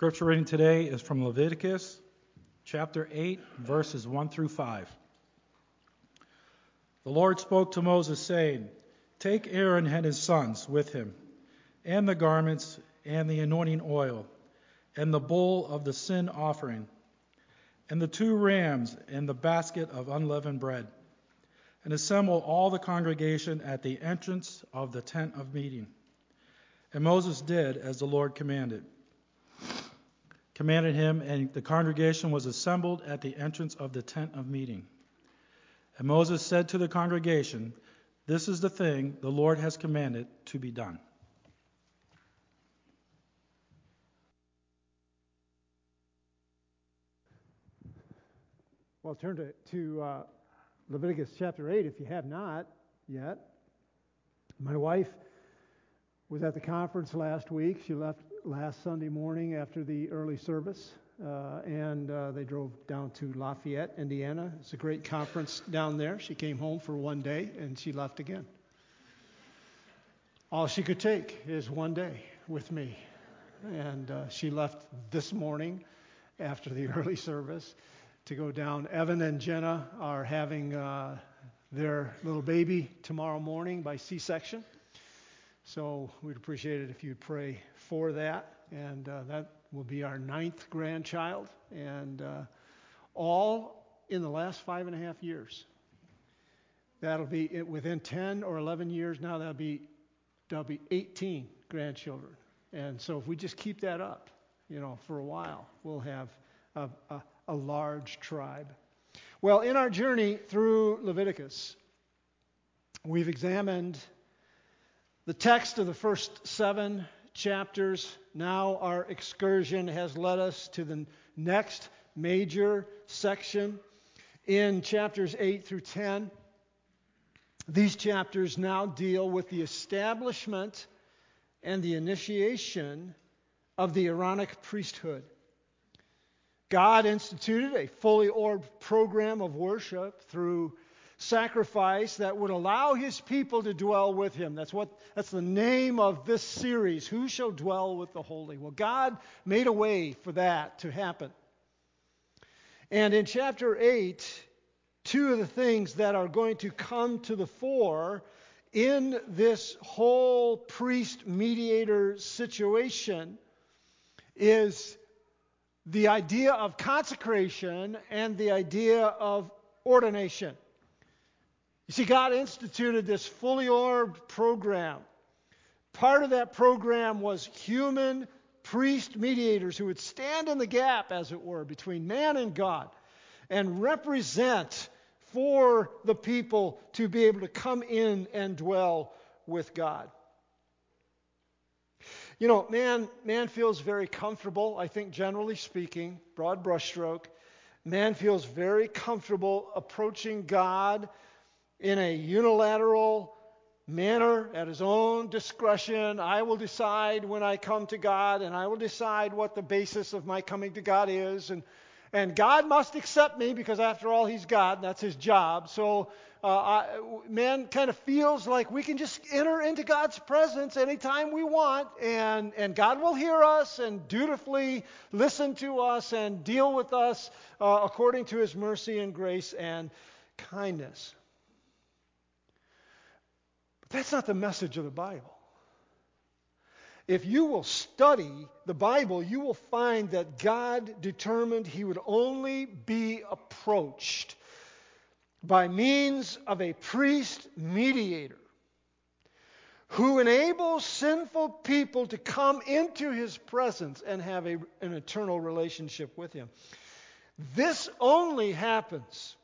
Scripture reading today is from Leviticus chapter 8, verses 1 through 5. The Lord spoke to Moses, saying, "Take Aaron and his sons with him, and the garments, and the anointing oil, and the bull of the sin offering, and the 2 rams, and the basket of unleavened bread, and assemble all the congregation at the entrance of the tent of meeting." And Moses did as the Lord commanded him, and the congregation was assembled at the entrance of the tent of meeting. And Moses said to the congregation, "This is the thing the Lord has commanded to be done." Well, turn to Leviticus chapter 8 if you have not yet. My wife was at the conference last week. She left last Sunday morning after the early service, and they drove down to Lafayette, Indiana. It's a great conference down there. She came home for one day, and she left again. All she could take is one day with me. And she left this morning after the early service to go down. Evan and Jenna are having their little baby tomorrow morning by C-section. So we'd appreciate it if you'd pray for that. And that will be our 9th grandchild. And all in the last 5.5 years. That'll be within 10 or 11 years now, there'll be 18 grandchildren. And so if we just keep that up, for a while, we'll have a large tribe. Well, in our journey through Leviticus, we've examined the text of the first 7 chapters. Now our excursion has led us to the next major section in chapters 8 through 10. These chapters now deal with the establishment and the initiation of the Aaronic priesthood. God instituted a fully orbed program of worship through sacrifice that would allow his people to dwell with him. That's the name of this series, Who Shall Dwell with the Holy? Well, God made a way for that to happen. And in chapter 8, 2 of the things that are going to come to the fore in this whole priest-mediator situation is the idea of consecration and the idea of ordination. You see, God instituted this fully orbed program. Part of that program was human priest mediators who would stand in the gap, as it were, between man and God and represent for the people to be able to come in and dwell with God. Man feels very comfortable, I think generally speaking, broad brushstroke. Man feels very comfortable approaching God in a unilateral manner at his own discretion. I will decide when I come to God, and I will decide what the basis of my coming to God is. And God must accept me because, after all, he's God. That's his job. So man kind of feels like we can just enter into God's presence anytime we want, and God will hear us and dutifully listen to us and deal with us according to his mercy and grace and kindness. But that's not the message of the Bible. If you will study the Bible, you will find that God determined he would only be approached by means of a priest mediator who enables sinful people to come into his presence and have an eternal relationship with him. This only happens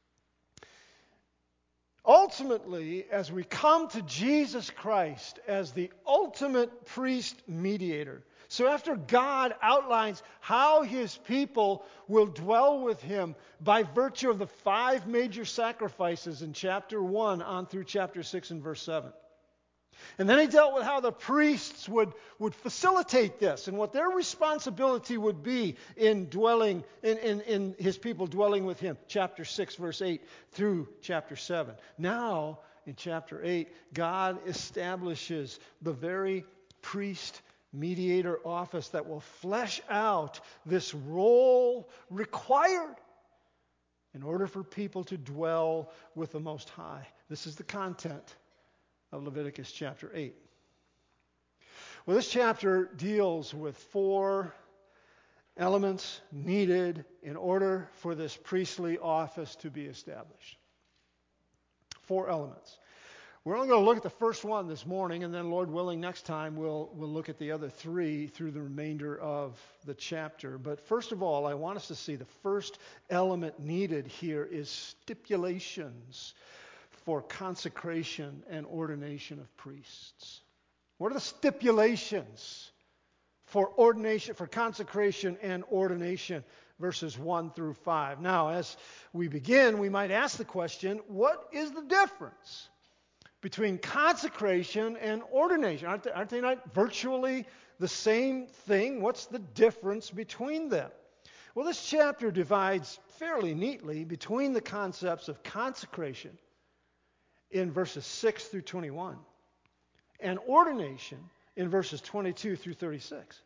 ultimately as we come to Jesus Christ as the ultimate priest mediator. So after God outlines how his people will dwell with him by virtue of the 5 major sacrifices in chapter 1 on through chapter 6 and verse 7. And then he dealt with how the priests would facilitate this and what their responsibility would be in dwelling in his people dwelling with him. Chapter 6, verse 8 through chapter 7. Now, in chapter 8, God establishes the very priest mediator office that will flesh out this role required in order for people to dwell with the Most High. This is the content of Leviticus chapter 8. Well, this chapter deals with 4 elements needed in order for this priestly office to be established. 4 elements. We're only going to look at the first one this morning, and then, Lord willing, next time we'll look at the other 3 through the remainder of the chapter. But first of all, I want us to see the first element needed here is stipulations for consecration and ordination of priests. What are the stipulations for ordination, for consecration and ordination? Verses 1 through 5. Now, as we begin, we might ask the question, what is the difference between consecration and ordination? Aren't they not virtually the same thing? What's the difference between them? Well, this chapter divides fairly neatly between the concepts of consecration in verses 6 through 21 and ordination in verses 22 through 36.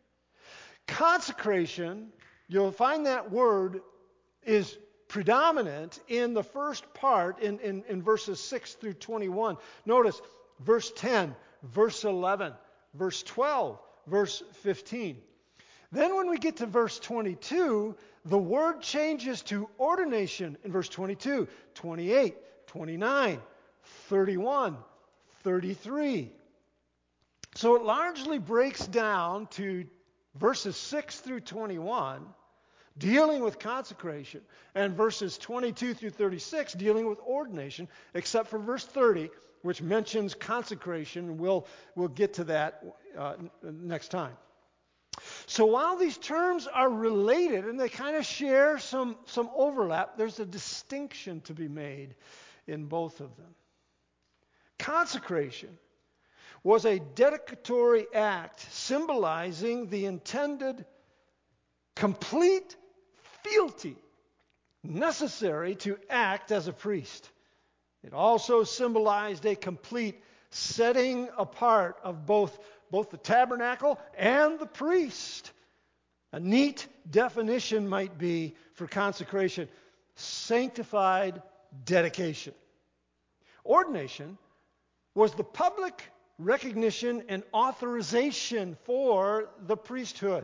Consecration, you'll find that word is predominant in the first part in verses 6 through 21. Notice verse 10, verse 11, verse 12, verse 15. Then when we get to verse 22, the word changes to ordination in verse 22, 28, 29, 31, 33. So it largely breaks down to verses 6 through 21 dealing with consecration, and verses 22 through 36 dealing with ordination, except for verse 30, which mentions consecration. We'll get to that next time. So while these terms are related and they kind of share some overlap, there's a distinction to be made in both of them. Consecration was a dedicatory act symbolizing the intended complete fealty necessary to act as a priest. It also symbolized a complete setting apart of both the tabernacle and the priest. A neat definition might be for consecration: sanctified dedication. Ordination was the public recognition and authorization for the priesthood.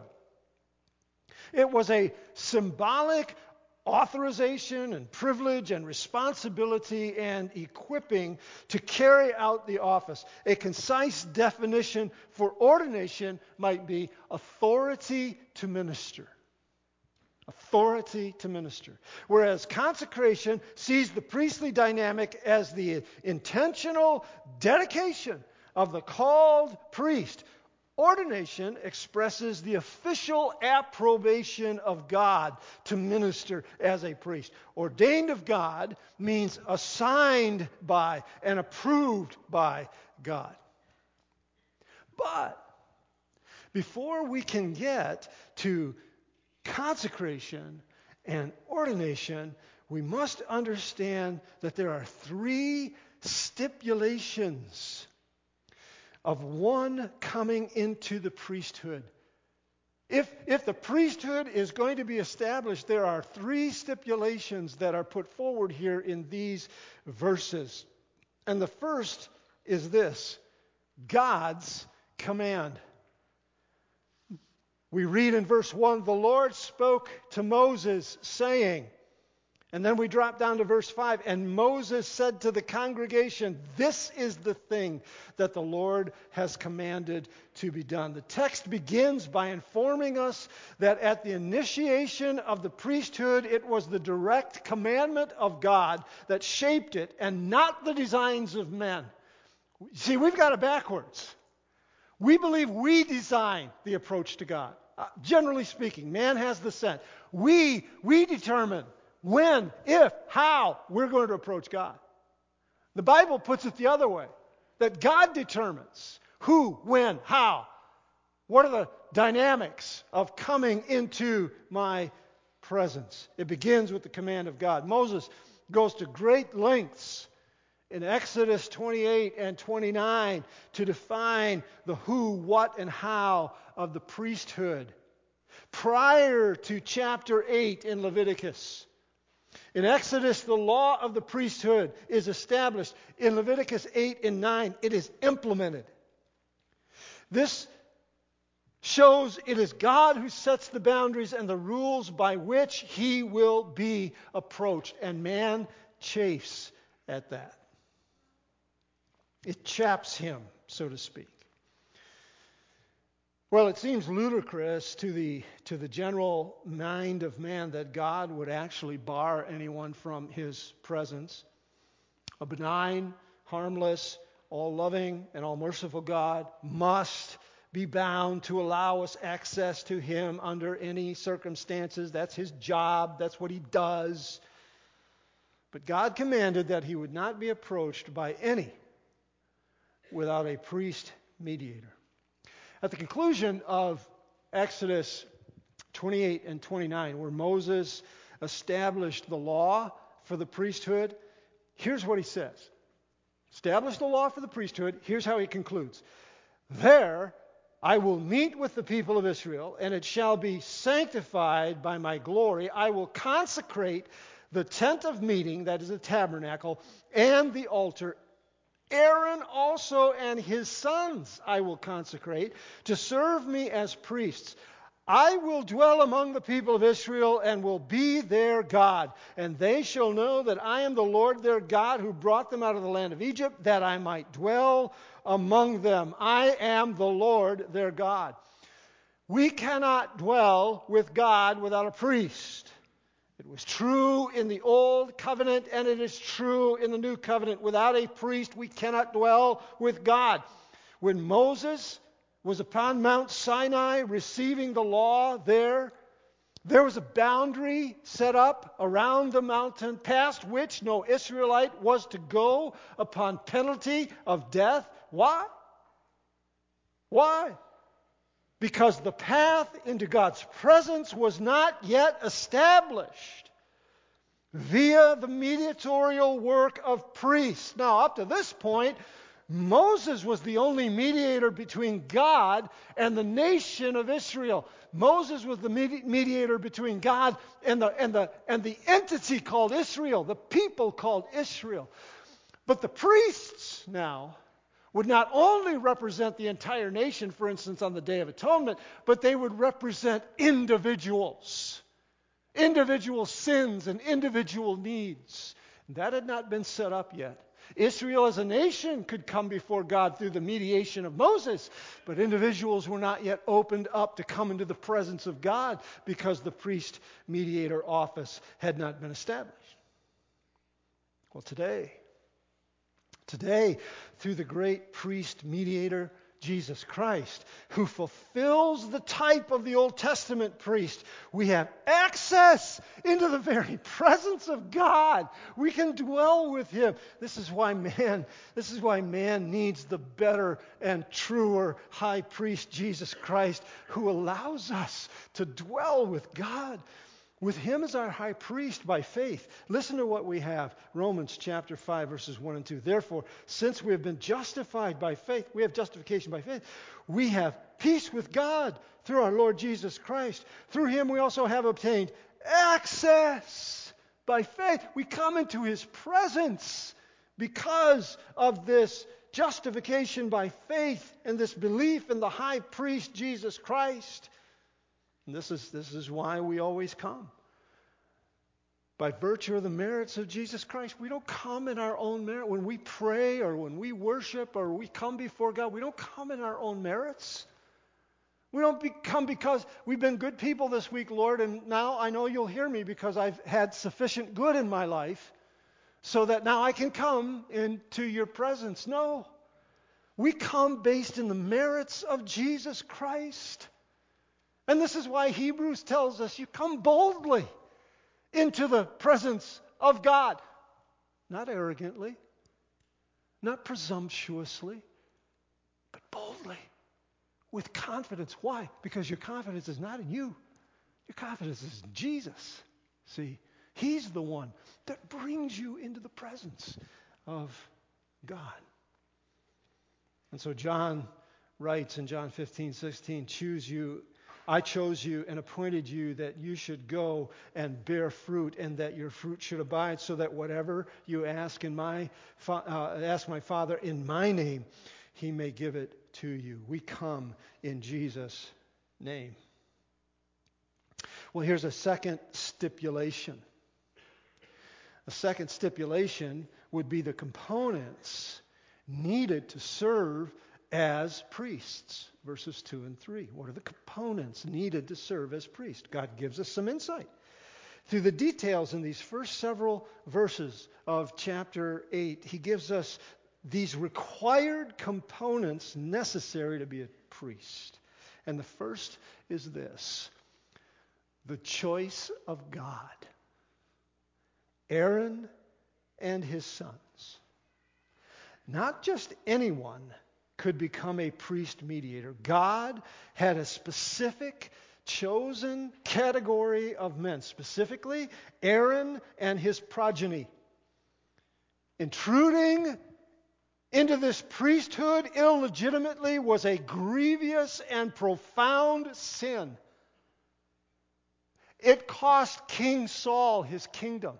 It was a symbolic authorization and privilege and responsibility and equipping to carry out the office. A concise definition for ordination might be authority to minister. Authority to minister. Whereas consecration sees the priestly dynamic as the intentional dedication of the called priest. Ordination expresses the official approbation of God to minister as a priest. Ordained of God means assigned by and approved by God. But before we can get to consecration and ordination, we must understand that there are 3 stipulations of one coming into the priesthood. If the priesthood is going to be established, there are 3 stipulations that are put forward here in these verses. And the first is this: God's command. We read in verse 1, the Lord spoke to Moses, saying, and then we drop down to verse 5, and Moses said to the congregation, this is the thing that the Lord has commanded to be done. The text begins by informing us that at the initiation of the priesthood, it was the direct commandment of God that shaped it, and not the designs of men. See, we've got it backwards. We believe we design the approach to God. Generally speaking, man has the sense. We determine when, if, how we're going to approach God. The Bible puts it the other way, that God determines who, when, how. What are the dynamics of coming into my presence? It begins with the command of God. Moses goes to great lengths in Exodus 28 and 29 to define the who, what, and how of the priesthood prior to chapter 8 in Leviticus. In Exodus, the law of the priesthood is established. In Leviticus 8 and 9, it is implemented. This shows it is God who sets the boundaries and the rules by which He will be approached, and man chafes at that. It chaps him, so to speak. Well, it seems ludicrous to the general mind of man that God would actually bar anyone from His presence. A benign, harmless, all-loving, and all-merciful God must be bound to allow us access to Him under any circumstances. That's His job. That's what He does. But God commanded that He would not be approached by any without a priest mediator. At the conclusion of Exodus 28 and 29, where Moses established the law for the priesthood, here's what he says. Establish the law for the priesthood. Here's how he concludes. There I will meet with the people of Israel, and it shall be sanctified by my glory. I will consecrate the tent of meeting, that is the tabernacle, and the altar. Aaron also and his sons I will consecrate to serve me as priests. I will dwell among the people of Israel and will be their God. And they shall know that I am the Lord their God who brought them out of the land of Egypt, that I might dwell among them. I am the Lord their God. We cannot dwell with God without a priest. It was true in the Old Covenant, and it is true in the New Covenant. Without a priest, we cannot dwell with God. When Moses was upon Mount Sinai receiving the law there was a boundary set up around the mountain past which no Israelite was to go upon penalty of death. Why? Why? Because the path into God's presence was not yet established via the mediatorial work of priests. Now, up to this point, Moses was the only mediator between God and the nation of Israel. Moses was the mediator between God and the entity called Israel, the people called Israel. But the priests now would not only represent the entire nation, for instance, on the Day of Atonement, but they would represent individuals, individual sins and individual needs. That had not been set up yet. Israel as a nation could come before God through the mediation of Moses, but individuals were not yet opened up to come into the presence of God because the priest-mediator office had not been established. Well, today, through the great priest-mediator, Jesus Christ, who fulfills the type of the Old Testament priest, we have access into the very presence of God. We can dwell with Him. This is why man needs the better and truer high priest, Jesus Christ, who allows us to dwell with God. With Him as our high priest by faith. Listen to what we have. Romans chapter 5, verses 1 and 2. Therefore, since we have been justified by faith, we have justification by faith, we have peace with God through our Lord Jesus Christ. Through Him we also have obtained access by faith. We come into His presence because of this justification by faith and this belief in the high priest Jesus Christ. And this is why we always come. By virtue of the merits of Jesus Christ. We don't come in our own merit. When we pray or when we worship or we come before God, we don't come in our own merits. We don't come because we've been good people this week, Lord, and now I know you'll hear me because I've had sufficient good in my life so that now I can come into your presence. No. We come based in the merits of Jesus Christ. And this is why Hebrews tells us you come boldly into the presence of God. Not arrogantly, not presumptuously, but boldly, with confidence. Why? Because your confidence is not in you. Your confidence is in Jesus. See, He's the one that brings you into the presence of God. And so John writes in John 15:16, I chose you and appointed you that you should go and bear fruit, and that your fruit should abide, so that whatever you ask my Father in my name, he may give it to you. We come in Jesus' name. Well, here's a second stipulation. A second stipulation would be the components needed to serve as priests. Verses 2 and 3. What are the components needed to serve as priests? God gives us some insight. Through the details in these first several verses of chapter 8, he gives us these required components necessary to be a priest. And the first is this: the choice of God. Aaron and his sons. Not just anyone could become a priest mediator. God had a specific chosen category of men, specifically Aaron and his progeny. Intruding into this priesthood illegitimately was a grievous and profound sin. It cost King Saul his kingdom.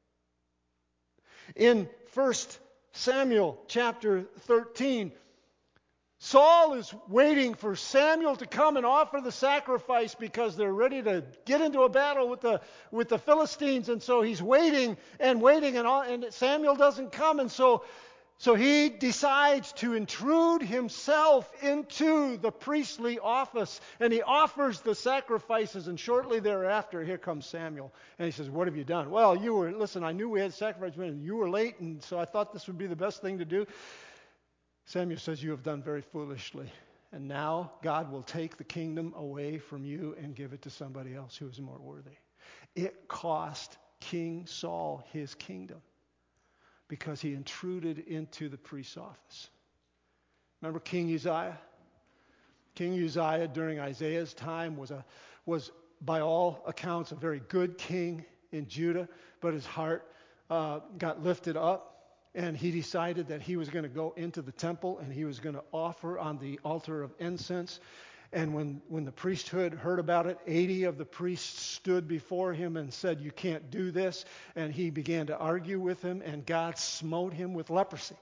In 1 Samuel chapter 13, Saul is waiting for Samuel to come and offer the sacrifice because they're ready to get into a battle with the Philistines. And so he's waiting, and Samuel doesn't come. And so he decides to intrude himself into the priestly office, and he offers the sacrifices. And shortly thereafter, here comes Samuel, and he says, "What have you done?" "Well, I knew we had sacrifice, but you were late, and so I thought this would be the best thing to do." Samuel says, "You have done very foolishly, and now God will take the kingdom away from you and give it to somebody else who is more worthy." It cost King Saul his kingdom because he intruded into the priest's office. Remember King Uzziah? King Uzziah during Isaiah's time was by all accounts a very good king in Judah, but his heart got lifted up. And he decided that he was going to go into the temple and he was going to offer on the altar of incense. And when the priesthood heard about it, 80 of the priests stood before him and said, "You can't do this." And he began to argue with him, and God smote him with leprosy.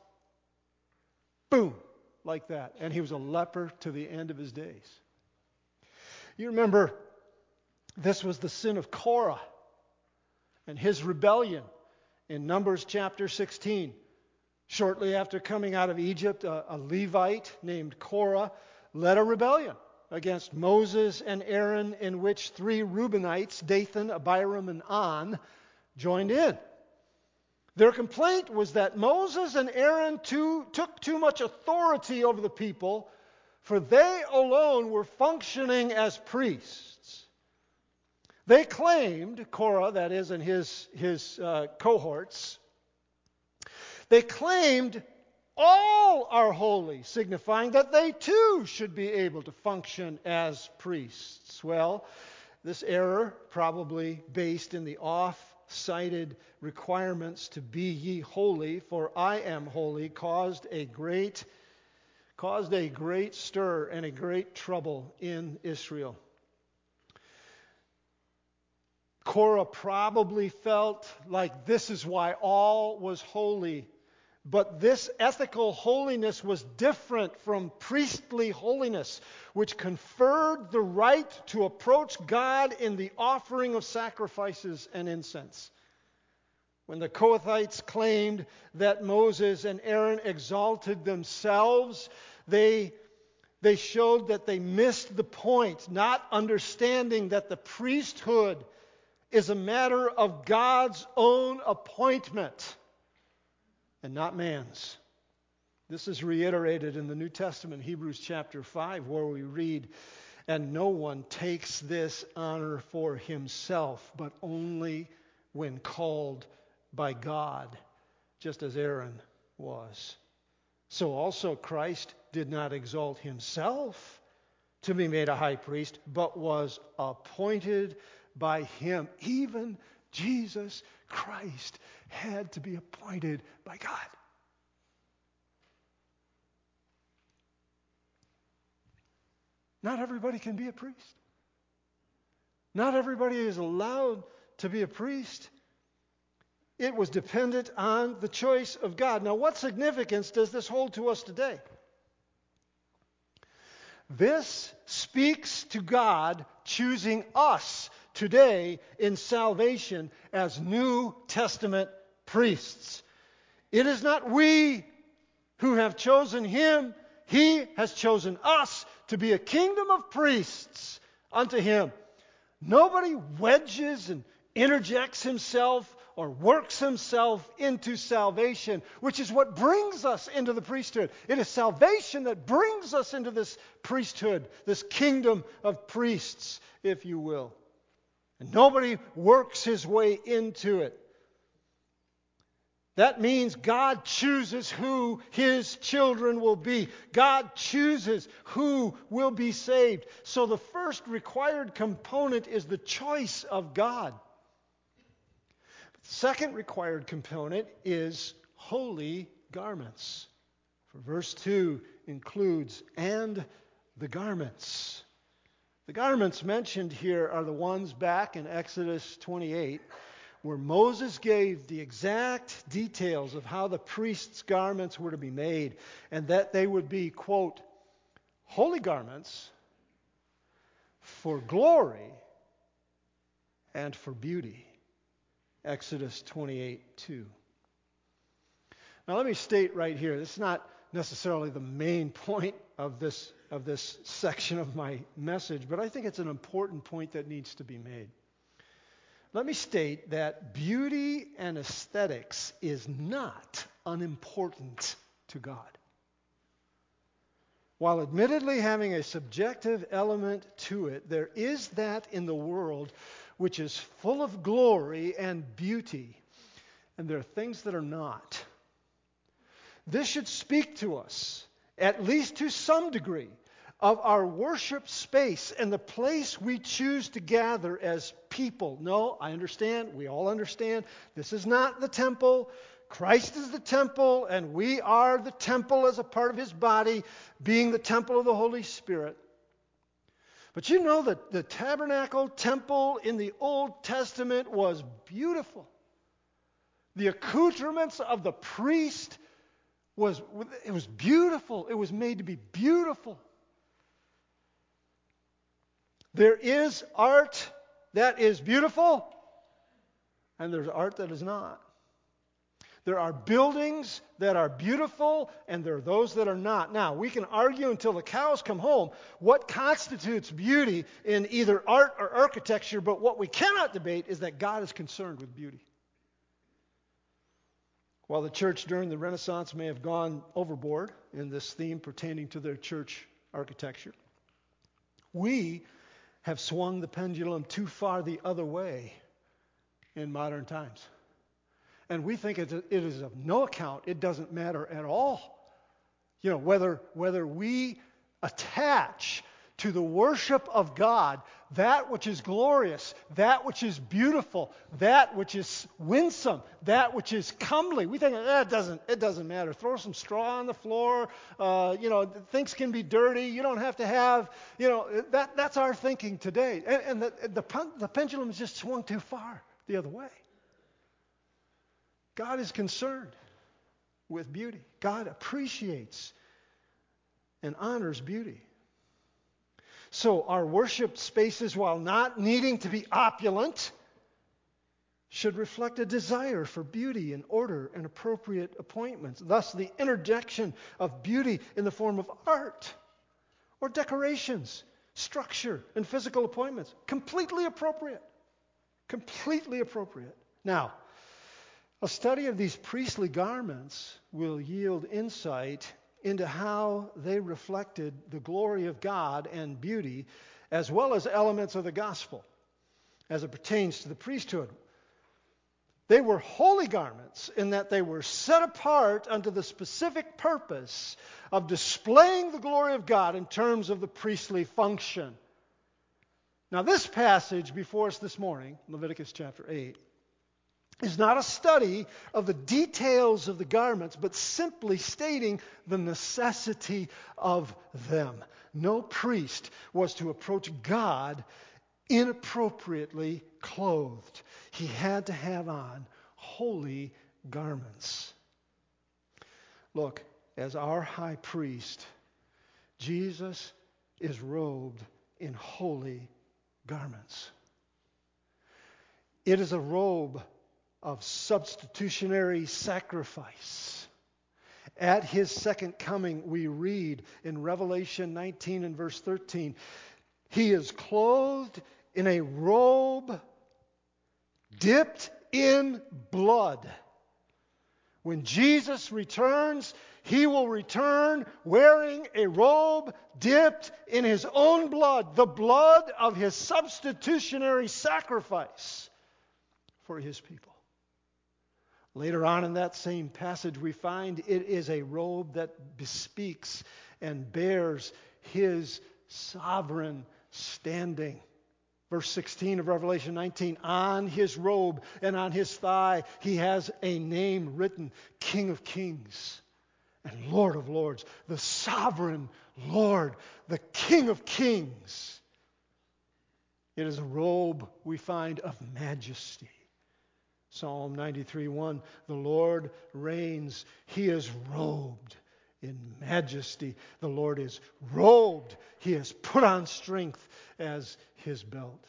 Boom, like that. And he was a leper to the end of his days. You remember, this was the sin of Korah and his rebellion. In Numbers chapter 16, shortly after coming out of Egypt, a Levite named Korah led a rebellion against Moses and Aaron, in which 3 Reubenites, Dathan, Abiram, and On, joined in. Their complaint was that Moses and Aaron took too much authority over the people, for they alone were functioning as priests. They claimed, Korah, that is, and his cohorts, they claimed all are holy, signifying that they too should be able to function as priests. Well, this error, probably based in the off-cited requirements to be ye holy, for I am holy, caused a great stir and a great trouble in Israel. Korah probably felt like this is why all was holy. But this ethical holiness was different from priestly holiness, which conferred the right to approach God in the offering of sacrifices and incense. When the Kohathites claimed that Moses and Aaron exalted themselves, they showed that they missed the point, not understanding that the priesthood is a matter of God's own appointment and not man's. This is reiterated in the New Testament, Hebrews chapter 5, where we read, "And no one takes this honor for himself, but only when called by God, just as Aaron was. So also Christ did not exalt himself to be made a high priest, but was appointed by him." Even Jesus Christ had to be appointed by God. Not everybody can be a priest. Not everybody is allowed to be a priest. It was dependent on the choice of God. Now, what significance does this hold to us today? This speaks to God choosing us today in salvation as New Testament priests. It is not we who have chosen Him. He has chosen us to be a kingdom of priests unto Him. Nobody wedges and interjects himself or works himself into salvation, which is what brings us into the priesthood. It is salvation that brings us into this priesthood, this kingdom of priests, if you will. And nobody works his way into it. That means God chooses who His children will be. God chooses who will be saved. So the first required component is the choice of God. The second required component is holy garments. For verse 2 includes, and the garments. The garments mentioned here are the ones back in Exodus 28, where Moses gave the exact details of how the priest's garments were to be made, and that they would be, quote, holy garments for glory and for beauty. Exodus 28:2. Now let me state right here, this is not necessarily the main point of this section of my message, but I think it's an important point that needs to be made. Let me state that beauty and aesthetics is not unimportant to God. While admittedly having a subjective element to it, there is that in the world which is full of glory and beauty, and there are things that are not. This should speak to us, at least to some degree, of our worship space and the place we choose to gather as people. No, I understand. We all understand. This is not the temple. Christ is the temple, and we are the temple as a part of His body, being the temple of the Holy Spirit. But you know that the tabernacle temple in the Old Testament was beautiful. The accoutrements of the priest was beautiful. It was made to be beautiful. There is art that is beautiful, and there's art that is not. There are buildings that are beautiful, and there are those that are not. Now, we can argue until the cows come home what constitutes beauty in either art or architecture, but what we cannot debate is that God is concerned with beauty. While the church during the Renaissance may have gone overboard in this theme pertaining to their church architecture, we have swung the pendulum too far the other way in modern times. And we think it is of no account. It doesn't matter at all. You know, whether we attach to the worship of God that which is glorious, that which is beautiful, that which is winsome, that which is comely. We think it doesn't matter. Throw some straw on the floor. Things can be dirty. You don't have to have. That's our thinking today. And the pendulum has just swung too far the other way. God is concerned with beauty. God appreciates and honors beauty. So our worship spaces, while not needing to be opulent, should reflect a desire for beauty and order and appropriate appointments. Thus, the interjection of beauty in the form of art or decorations, structure, and physical appointments, completely appropriate. Completely appropriate. Now, a study of these priestly garments will yield insight into how they reflected the glory of God and beauty, as well as elements of the gospel as it pertains to the priesthood. They were holy garments in that they were set apart unto the specific purpose of displaying the glory of God in terms of the priestly function. Now, this passage before us this morning, Leviticus chapter 8, is not a study of the details of the garments, but simply stating the necessity of them. No priest was to approach God inappropriately clothed. He had to have on holy garments. Look, as our high priest, Jesus is robed in holy garments. It is a robe of substitutionary sacrifice. At his second coming, we read in Revelation 19 and verse 13, he is clothed in a robe dipped in blood. When Jesus returns, he will return wearing a robe dipped in his own blood, the blood of his substitutionary sacrifice for his people. Later on in that same passage, we find it is a robe that bespeaks and bears his sovereign standing. Verse 16 of Revelation 19, on his robe and on his thigh, he has a name written, King of Kings and Lord of Lords, the sovereign Lord, the King of Kings. It is a robe we find of majesty. Psalm 93:1, the Lord reigns. He is robed in majesty. The Lord is robed. He has put on strength as his belt.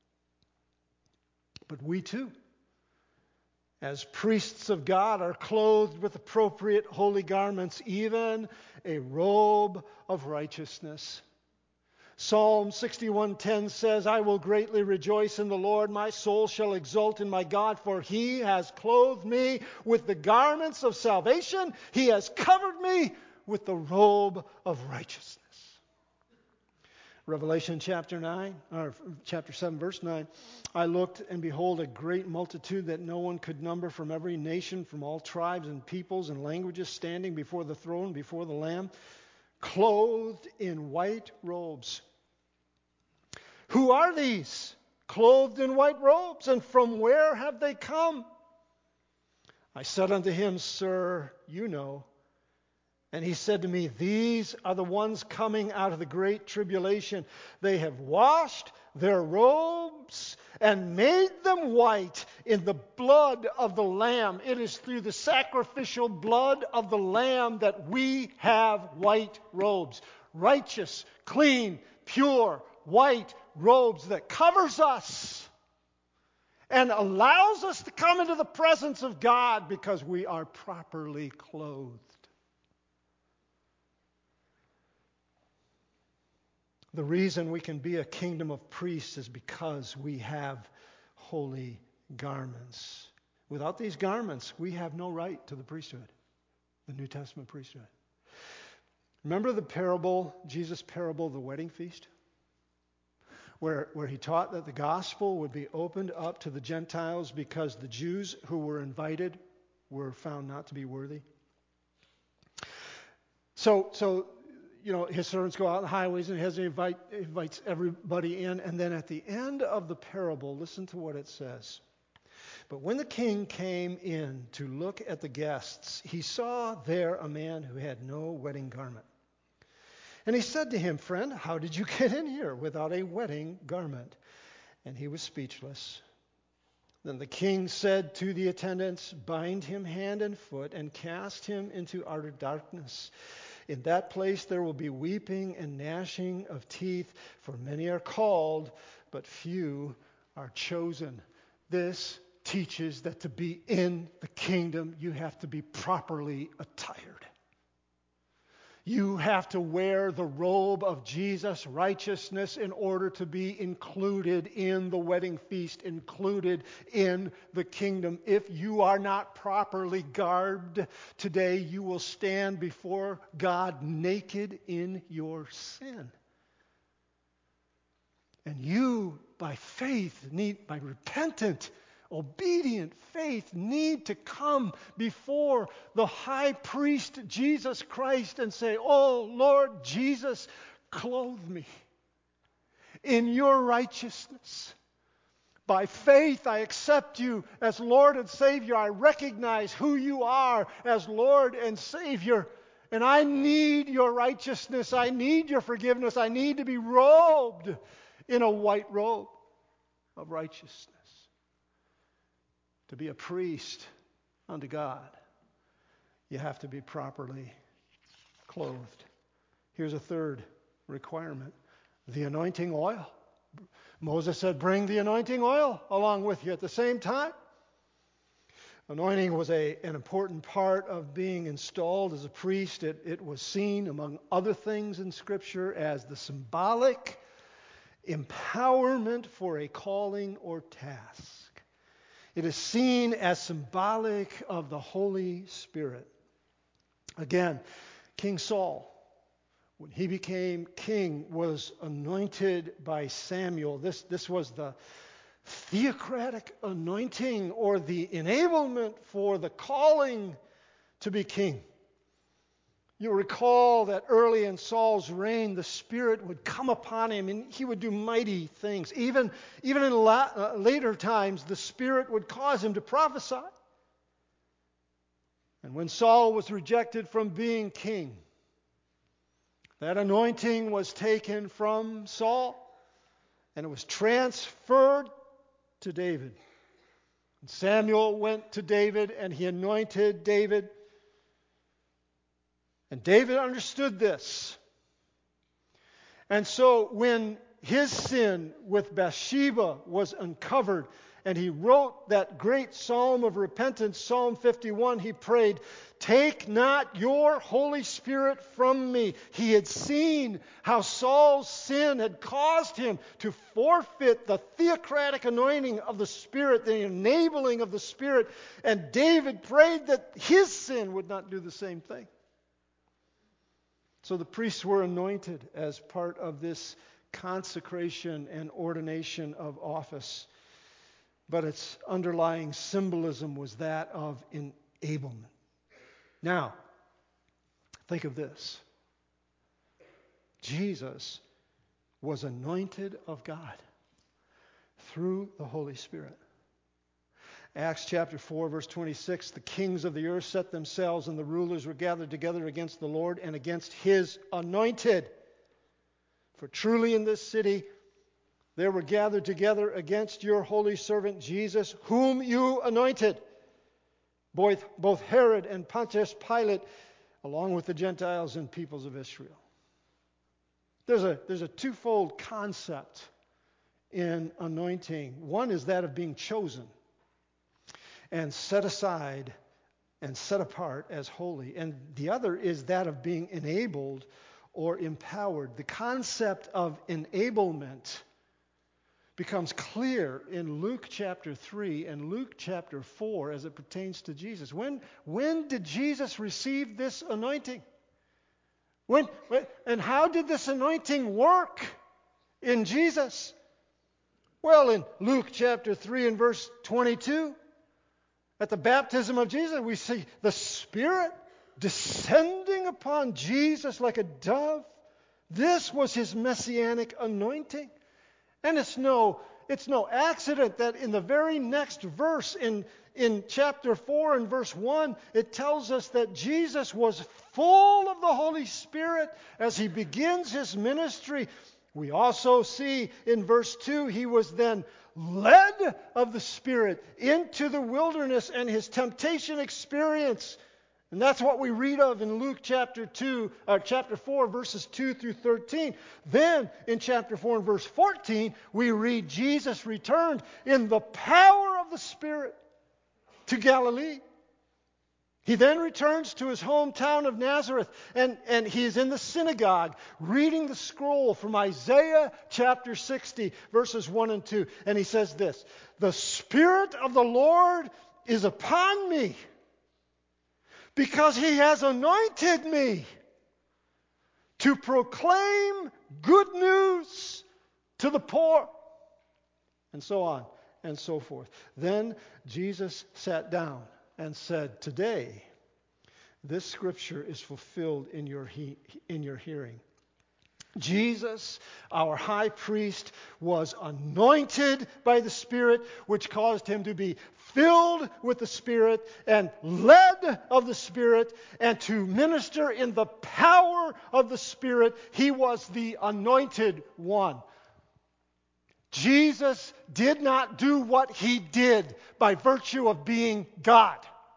But we too, as priests of God, are clothed with appropriate holy garments, even a robe of righteousness. Psalm 61:10 says, I will greatly rejoice in the Lord. My soul shall exult in my God, for he has clothed me with the garments of salvation. He has covered me with the robe of righteousness. Revelation chapter 7, verse 9. I looked, and behold, a great multitude that no one could number, from every nation, from all tribes and peoples and languages, standing before the throne, before the Lamb, clothed in white robes. Who are these, clothed in white robes, and from where have they come? I said unto him, Sir, you know. And he said to me, these are the ones coming out of the great tribulation. They have washed their robes and made them white in the blood of the Lamb. It is through the sacrificial blood of the Lamb that we have white robes. Righteous, clean, pure, white robes that covers us and allows us to come into the presence of God because we are properly clothed. The reason we can be a kingdom of priests is because we have holy garments. Without these garments, we have no right to the priesthood, the New Testament priesthood. Remember the parable, Jesus' parable of the wedding feast? Where he taught that the gospel would be opened up to the Gentiles because the Jews who were invited were found not to be worthy. So his servants go out on the highways and he invites everybody in. And then at the end of the parable, listen to what it says. But when the king came in to look at the guests, he saw there a man who had no wedding garment. And he said to him, Friend, how did you get in here without a wedding garment? And he was speechless. Then the king said to the attendants, Bind him hand and foot and cast him into outer darkness. In that place there will be weeping and gnashing of teeth, for many are called, but few are chosen. This teaches that to be in the kingdom, you have to be properly attired. You have to wear the robe of Jesus' righteousness in order to be included in the wedding feast, included in the kingdom. If you are not properly garbed today, you will stand before God naked in your sin. And you, by repentant, obedient faith, need to come before the high priest Jesus Christ and say, Oh Lord Jesus, clothe me in your righteousness By faith, I accept you as Lord and Savior. I recognize who you are as Lord and Savior. And I need your righteousness. I need your forgiveness. I need to be robed in a white robe of righteousness. To be a priest unto God, you have to be properly clothed. Here's a third requirement: the anointing oil. Moses said, bring the anointing oil along with you at the same time. Anointing was an important part of being installed as a priest. It was seen, among other things in Scripture, as the symbolic empowerment for a calling or task. It is seen as symbolic of the Holy Spirit. Again, King Saul, when he became king, was anointed by Samuel. This was the theocratic anointing, or the enablement for the calling to be king. You recall that early in Saul's reign, the Spirit would come upon him and he would do mighty things. Even in later times, the Spirit would cause him to prophesy. And when Saul was rejected from being king, that anointing was taken from Saul and it was transferred to David. And Samuel went to David and he anointed David. And David understood this. And so when his sin with Bathsheba was uncovered, and he wrote that great psalm of repentance, Psalm 51, he prayed, "Take not your Holy Spirit from me." He had seen how Saul's sin had caused him to forfeit the theocratic anointing of the Spirit, the enabling of the Spirit. And David prayed that his sin would not do the same thing. So the priests were anointed as part of this consecration and ordination of office. But its underlying symbolism was that of enablement. Now, think of this. Jesus was anointed of God through the Holy Spirit. Acts chapter 4, verse 26, the kings of the earth set themselves, and the rulers were gathered together against the Lord and against his anointed. For truly in this city they were gathered together against your holy servant Jesus, whom you anointed. Both Herod and Pontius Pilate, along with the Gentiles and peoples of Israel. There's a twofold concept in anointing. One is that of being chosen and set aside and set apart as holy. And the other is that of being enabled or empowered. The concept of enablement becomes clear in Luke chapter 3 and Luke chapter 4 as it pertains to Jesus. When did Jesus receive this anointing? And how did this anointing work in Jesus? Well, in Luke chapter 3 and verse 22, at the baptism of Jesus, we see the Spirit descending upon Jesus like a dove. This was his messianic anointing. And it's no accident that in the very next verse, in chapter 4 and verse 1, it tells us that Jesus was full of the Holy Spirit as he begins his ministry. We also see in verse 2, he was then led of the Spirit into the wilderness and his temptation experience. And that's what we read of in Luke chapter 4, verses 2 through 13. Then in chapter 4 and verse 14, we read Jesus returned in the power of the Spirit to Galilee. He then returns to his hometown of Nazareth, and he's in the synagogue reading the scroll from Isaiah chapter 60, verses 1 and 2. And he says this, "The Spirit of the Lord is upon me, because he has anointed me to proclaim good news to the poor," and so on and so forth. Then Jesus sat down and said, "Today, this scripture is fulfilled in your hearing." Jesus, our high priest, was anointed by the Spirit, which caused him to be filled with the Spirit and led of the Spirit and to minister in the power of the Spirit. He was the anointed one. Jesus did not do what he did by virtue of being God.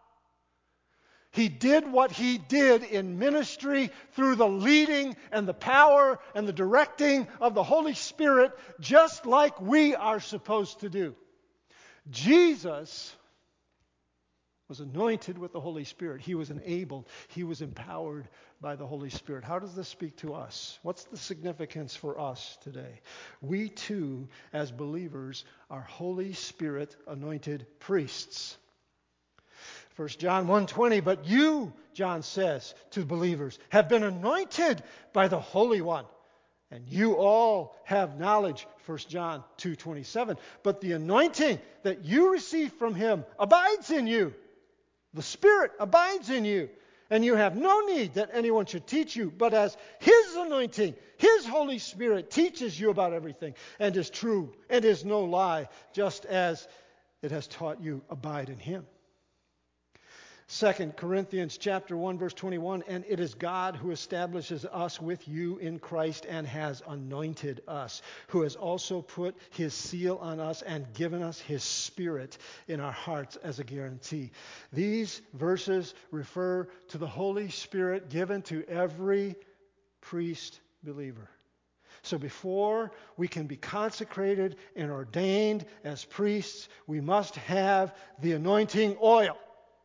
He did what he did in ministry through the leading and the power and the directing of the Holy Spirit, just like we are supposed to do. Jesus was anointed with the Holy Spirit. He was enabled. He was empowered by the Holy Spirit. How does this speak to us? What's the significance for us today? We too, as believers, are Holy Spirit anointed priests. 1 John 1:20, but you, John says to believers, have been anointed by the Holy One, and you all have knowledge. 1 John 2:27, but the anointing that you receive from him abides in you. The Spirit abides in you, and you have no need that anyone should teach you, but as his anointing, his Holy Spirit teaches you about everything, and is true, and is no lie, just as it has taught you, abide in him. 2 Corinthians chapter 1, verse 21, and it is God who establishes us with you in Christ and has anointed us, who has also put his seal on us and given us his Spirit in our hearts as a guarantee. These verses refer to the Holy Spirit given to every priest believer. So before we can be consecrated and ordained as priests, we must have the anointing oil.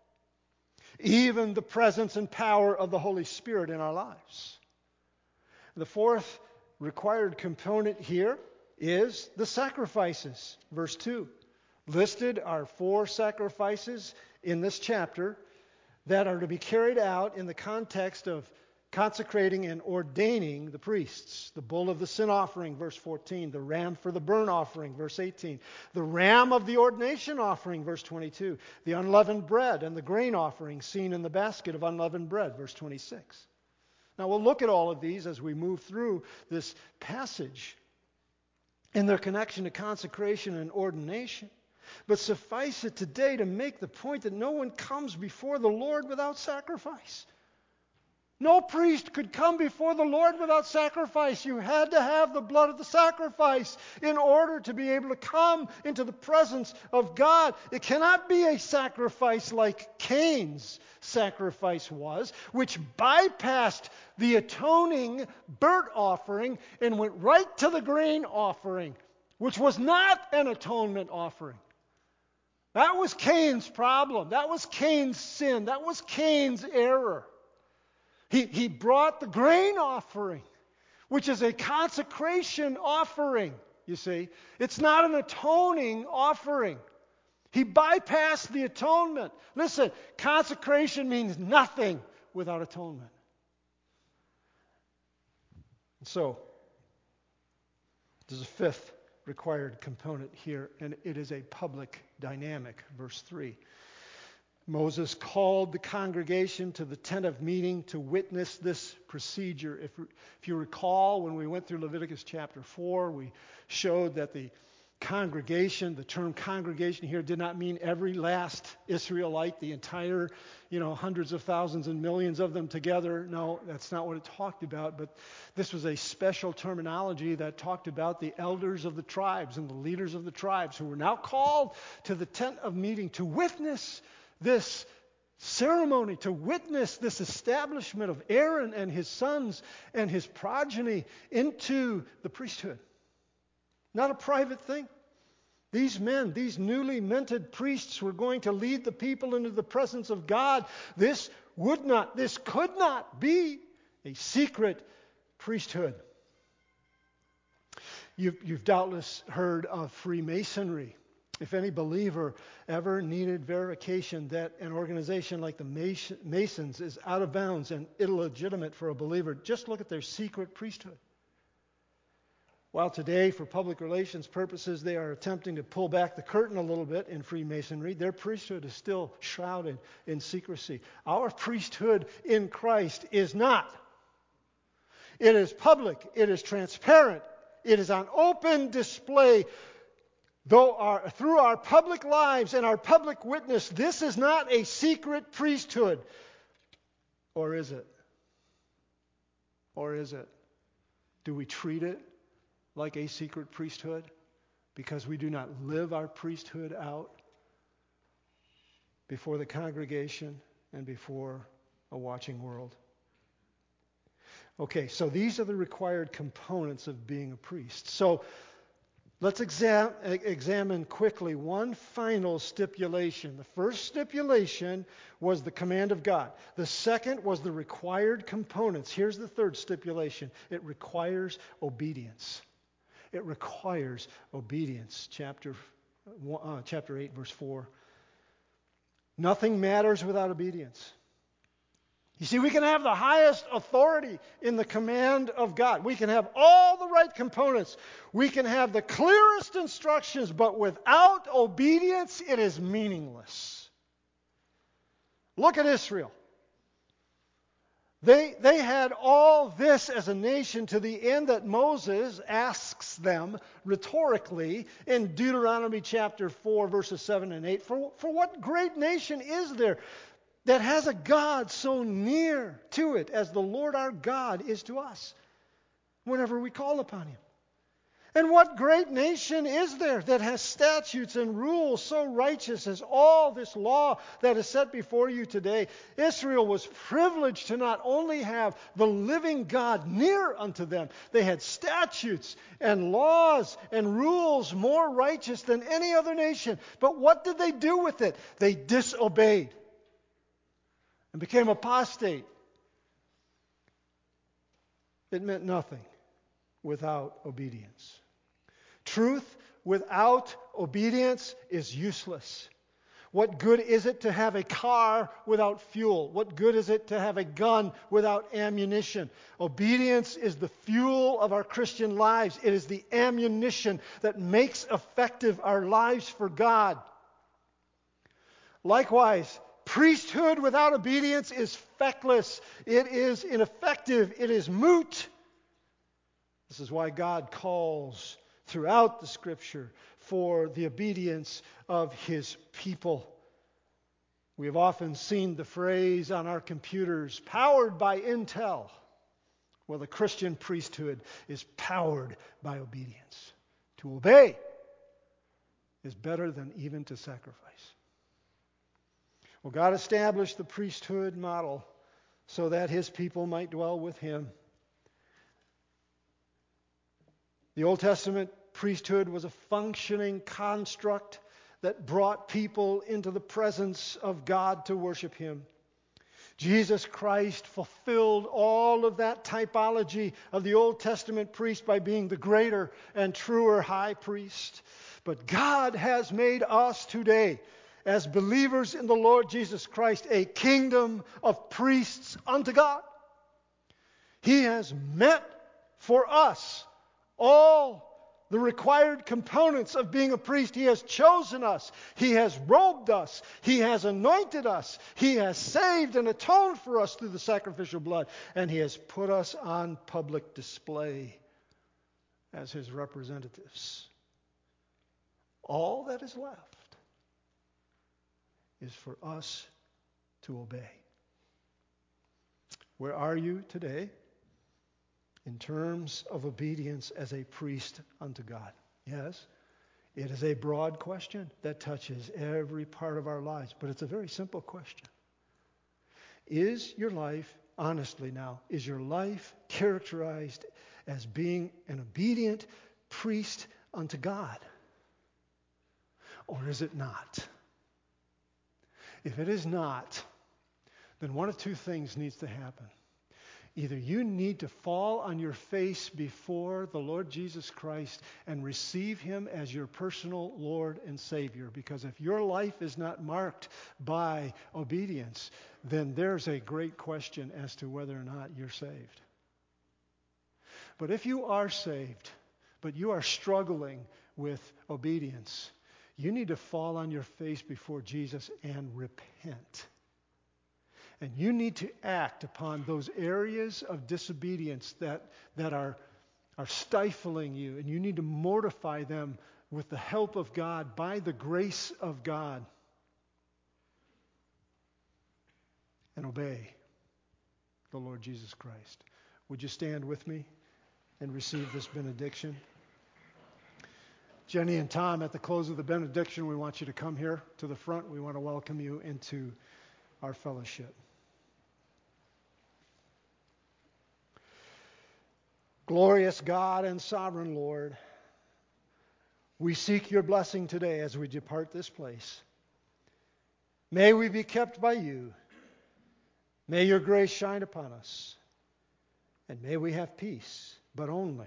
Even the presence and power of the Holy Spirit in our lives. The fourth required component here is the sacrifices. Verse 2. Listed are 4 sacrifices in this chapter that are to be carried out in the context of consecrating and ordaining the priests. The bull of the sin offering, verse 14. The ram for the burnt offering, verse 18. The ram of the ordination offering, verse 22. The unleavened bread and the grain offering seen in the basket of unleavened bread, verse 26. Now we'll look at all of these as we move through this passage in their connection to consecration and ordination. But suffice it today to make the point that no one comes before the Lord without sacrifice. No priest could come before the Lord without sacrifice. You had to have the blood of the sacrifice in order to be able to come into the presence of God. It cannot be a sacrifice like Cain's sacrifice was, which bypassed the atoning burnt offering and went right to the grain offering, which was not an atonement offering. That was Cain's problem. That was Cain's sin. That was Cain's error. He brought the grain offering, which is a consecration offering, you see. It's not an atoning offering. He bypassed the atonement. Listen, consecration means nothing without atonement. And so, there's a fifth required component here, and it is a public dynamic. Verse 3. Moses called the congregation to the tent of meeting to witness this procedure. If you recall, when we went through Leviticus chapter 4, we showed that the congregation, the term congregation here did not mean every last Israelite, the entire, hundreds of thousands and millions of them together. No, that's not what it talked about. But this was a special terminology that talked about the elders of the tribes and the leaders of the tribes who were now called to the tent of meeting to witness this ceremony, to witness this establishment of Aaron and his sons and his progeny into the priesthood. Not a private thing. These men, these newly minted priests were going to lead the people into the presence of God. This could not be a secret priesthood. You've doubtless heard of Freemasonry. If any believer ever needed verification that an organization like the Masons is out of bounds and illegitimate for a believer, just look at their secret priesthood. While today, for public relations purposes, they are attempting to pull back the curtain a little bit in Freemasonry, their priesthood is still shrouded in secrecy. Our priesthood in Christ is not. It is public. It is transparent. It is on open display. Through our public lives and our public witness, this is not a secret priesthood. Or is it? Or is it? Do we treat it like a secret priesthood because we do not live our priesthood out before the congregation and before a watching world? Okay, so these are the required components of being a priest. So let's examine quickly one final stipulation. The first stipulation was the command of God. The second was the required components. Here's the third stipulation. It requires obedience. It requires obedience. Chapter 8, verse 4. Nothing matters without obedience. You see, we can have the highest authority in the command of God. We can have all the right components. We can have the clearest instructions, but without obedience, it is meaningless. Look at Israel. They had all this as a nation to the end that Moses asks them rhetorically in Deuteronomy chapter 4, verses 7 and 8. For what great nation is there that has a God so near to it as the Lord our God is to us whenever we call upon Him? And what great nation is there that has statutes and rules so righteous as all this law that is set before you today? Israel was privileged to not only have the living God near unto them, they had statutes and laws and rules more righteous than any other nation. But what did they do with it? They disobeyed and became apostate. It meant nothing without obedience. Truth without obedience is useless. What good is it to have a car without fuel? What good is it to have a gun without ammunition? Obedience is the fuel of our Christian lives. It is the ammunition that makes effective our lives for God. Likewise, priesthood without obedience is feckless. It is ineffective. It is moot. This is why God calls throughout the Scripture for the obedience of His people. We have often seen the phrase on our computers, powered by Intel. Well, the Christian priesthood is powered by obedience. To obey is better than even to sacrifice. Well, God established the priesthood model so that His people might dwell with Him. The Old Testament priesthood was a functioning construct that brought people into the presence of God to worship Him. Jesus Christ fulfilled all of that typology of the Old Testament priest by being the greater and truer high priest. But God has made us today, as believers in the Lord Jesus Christ, a kingdom of priests unto God. He has met for us all the required components of being a priest. He has chosen us. He has robed us. He has anointed us. He has saved and atoned for us through the sacrificial blood. And He has put us on public display as His representatives. All that is left is for us to obey. Where are you today in terms of obedience as a priest unto God? Yes, it is a broad question that touches every part of our lives, but it's a very simple question. Is your life, honestly now, is your life characterized as being an obedient priest unto God? Or is it not? If it is not, then one of two things needs to happen. Either you need to fall on your face before the Lord Jesus Christ and receive Him as your personal Lord and Savior, because if your life is not marked by obedience, then there's a great question as to whether or not you're saved. But if you are saved, but you are struggling with obedience, you need to fall on your face before Jesus and repent. And you need to act upon those areas of disobedience that are stifling you. And you need to mortify them with the help of God, by the grace of God. And obey the Lord Jesus Christ. Would you stand with me and receive this benediction? Jenny and Tom, at the close of the benediction, we want you to come here to the front. We want to welcome you into our fellowship. Glorious God and sovereign Lord, we seek your blessing today as we depart this place. May we be kept by you. May your grace shine upon us. And may we have peace, but only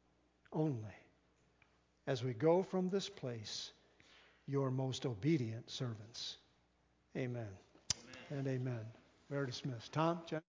as we go from this place, your most obedient servants. Amen. And amen. We are dismissed. Tom, Jen?